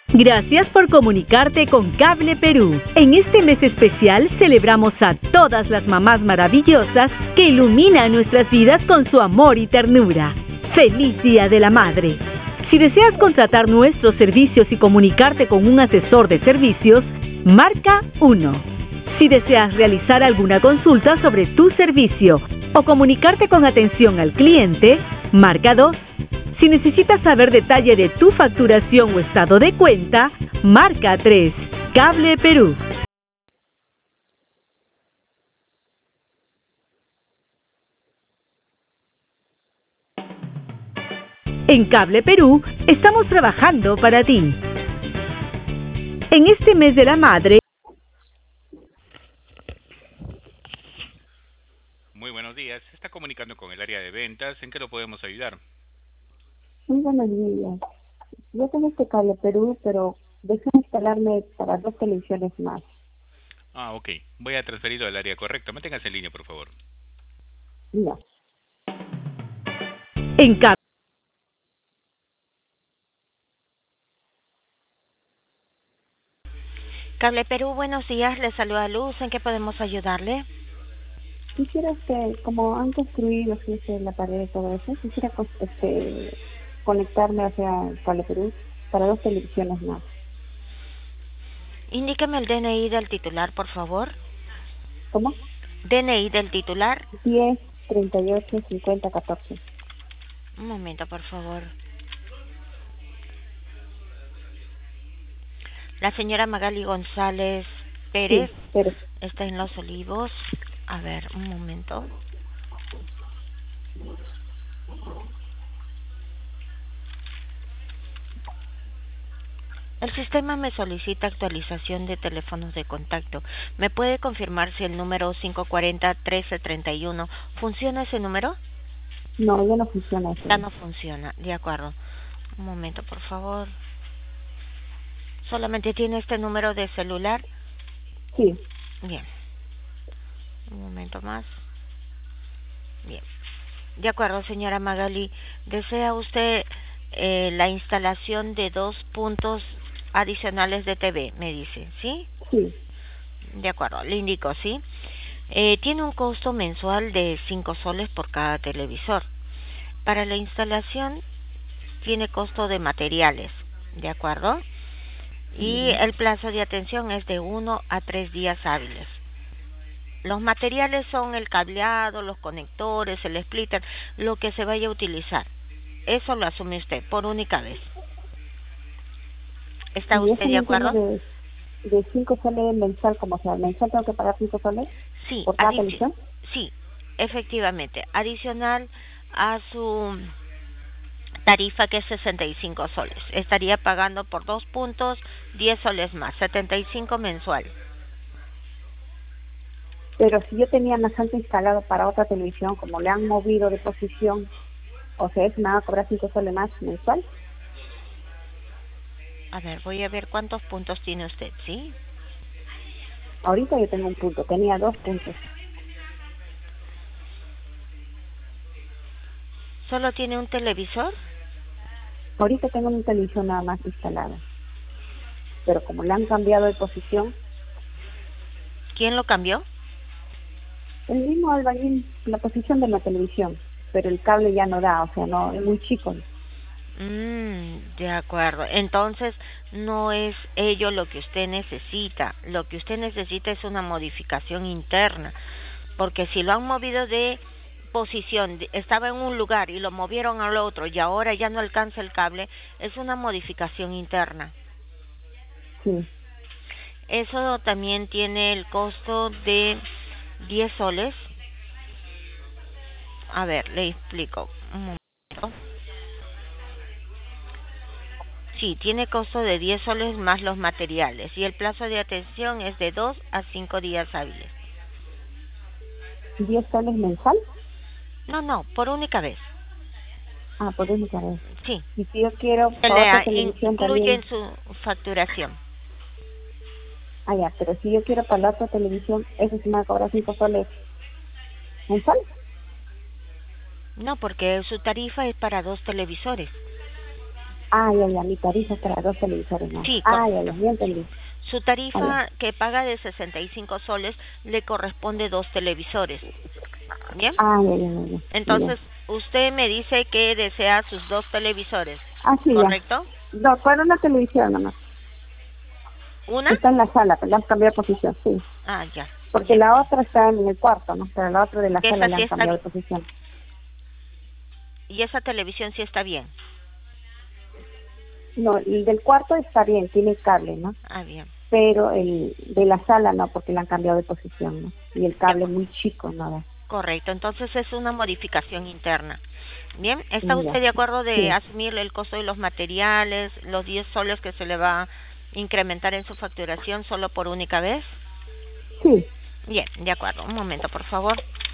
Gracias por comunicarte con Cable Perú. En este mes especial celebramos a todas las mamás maravillosas que iluminan nuestras vidas con su amor y ternura. ¡Feliz Día de la Madre! Si deseas contratar nuestros servicios y comunicarte con un asesor de servicios, marca 1. Si deseas realizar alguna consulta sobre tu servicio o comunicarte con atención al cliente, marca 2. Si necesitas saber detalle de tu facturación o estado de cuenta, marca 3. Cable Perú. En Cable Perú estamos trabajando para ti. En este mes de la madre. Muy buenos días. Se está comunicando con el área de ventas. ¿En qué lo podemos ayudar? Muy buenos días. Yo tengo este Cable Perú, pero déjame instalarme para 2 televisiones más. Ah, ok. Voy a transferirlo al área correcta. Manténgase en línea, por favor. No. En Cable. Cable Perú, buenos días. Le saluda Luz. ¿En qué podemos ayudarle? Quisiera como han construido la pared y todo eso, quisiera conectarme hacia Cable Perú para 2 televisiones más. Indíqueme el DNI del titular, por favor. ¿Cómo? DNI del titular. 10 38 50 14. Un momento, por favor. La señora Magali González Pérez, Sí, Pérez. está en Los Olivos. A ver, un momento. El sistema me solicita actualización de teléfonos de contacto. ¿Me puede confirmar si el número 540-1331 funciona ese número? No, ya no funciona eso. Ya no funciona, de acuerdo. Un momento, por favor. ¿Solamente tiene este número de celular? Sí. Bien. Un momento más. Bien. De acuerdo, señora Magali. ¿Desea usted la instalación de 2 puntos adicionales de TV? Me dice, ¿sí? Sí. De acuerdo, le indico, ¿sí? Tiene un costo mensual de 5 soles por cada televisor. Para la instalación tiene costo de materiales, ¿de acuerdo? Y el plazo de atención es de 1 a 3 días hábiles. Los materiales son el cableado, los conectores, el splitter, lo que se vaya a utilizar. Eso lo asume usted por única vez. ¿Está usted de acuerdo? De 5 soles mensual, como sea, mensual tengo que pagar 5 soles Sí, por cada televisión. Sí, efectivamente, adicional a su tarifa, que es 65 soles. Estaría pagando por 2 puntos 10 soles más, 75 mensual. Pero si yo tenía más alto instalado para otra televisión, como le han movido de posición, o sea, ¿me van a cobrar 5 soles más mensual? A ver, voy a ver cuántos puntos tiene usted, ¿sí? Ahorita yo tengo un punto, tenía 2 puntos. ¿Solo tiene un televisor? Ahorita tengo una televisión nada más instalada. Pero como le han cambiado de posición... ¿Quién lo cambió? El mismo albañil, la posición de la televisión. Pero el cable ya no da, o sea, no, es muy chico. De acuerdo. Entonces, no es ello lo que usted necesita. Lo que usted necesita es una modificación interna. Porque si lo han movido de posición, estaba en un lugar y lo movieron al otro y ahora ya no alcanza el cable, es una modificación interna. Sí. Eso también tiene el costo de 10 soles. A ver, le explico. Un momento. Sí, tiene costo de 10 soles más los materiales y el plazo de atención es de 2 a 5 días hábiles. ¿10 soles mensual? No, por única vez. Ah, por única vez. Sí. Y si yo quiero Se para otra televisión incluye también... en su facturación. Ah, ya, pero si yo quiero para la otra televisión, ¿eso sí me va a cobrar 5 soles mensual? No, porque su tarifa es para 2 televisores. Ah, ya, mi tarifa es para 2 televisores, ¿no? Sí, Ah, correcto. ya entendí. Su tarifa que paga de 65 soles le corresponde 2 televisores. ¿Bien? Ah, ya. Entonces, usted me dice que desea sus 2 televisores, Ah, sí, ¿correcto? ya. No, fueron la televisión nomás. ¿Una? Está en la sala, pero le han cambiado de posición, sí. Ah, ya. Porque Ya. la otra está en el cuarto, ¿no? Pero la otra de la sala Esa le sí han está cambiado bien. de posición. Y esa televisión sí está bien. No, el del cuarto está bien, tiene cable, ¿no? Ah, bien. Pero el de la sala no, porque le han cambiado de posición, ¿no? Y el cable es muy chico, ¿no? Correcto, entonces es una modificación interna. Bien, ¿está Ya. usted de acuerdo de Sí. asumir el costo de los materiales, los 10 soles que se le va a incrementar en su facturación solo por única vez? Sí. Bien, de acuerdo. Un momento, por favor.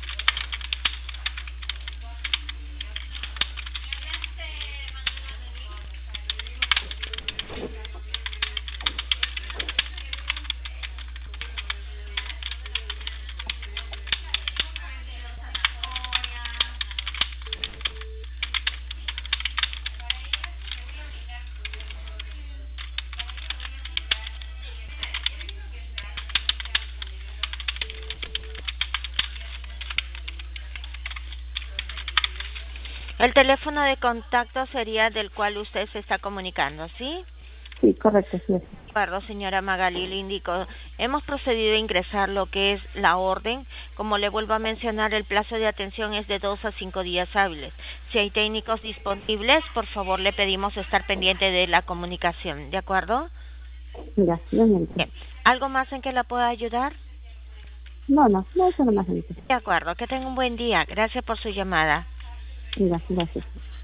El teléfono de contacto sería del cual usted se está comunicando, ¿sí? Sí, correcto, sí. De acuerdo, señora Magali, le indico, hemos procedido a ingresar lo que es la orden. Como le vuelvo a mencionar, el plazo de atención es de 2 a 5 días hábiles. Si hay técnicos disponibles, por favor le pedimos estar pendiente de la comunicación, ¿de acuerdo? Mira, bien. Bien. ¿Algo más en que la pueda ayudar? No, eso no más. De acuerdo, que tenga un buen día. Gracias por su llamada. Mira, gracias.